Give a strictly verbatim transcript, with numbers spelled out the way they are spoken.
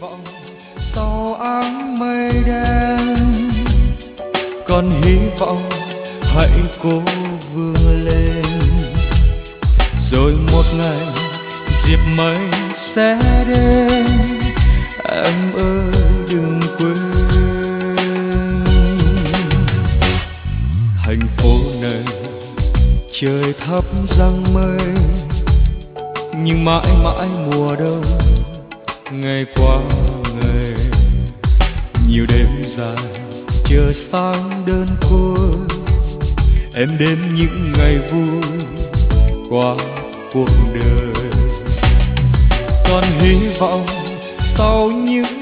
vọng sau áng mây đen, con hy vọng hãy cố vươn lên, rồi một ngày dịp mây sẽ đến, em ơi đừng quên. Thành phố này trời thấp giăng mây, nhưng mãi mãi mùa đông ngày qua ngày, nhiều đêm dài chờ sáng đơn côi, em đêm những ngày vui qua cuộc đời. Còn hy vọng sau những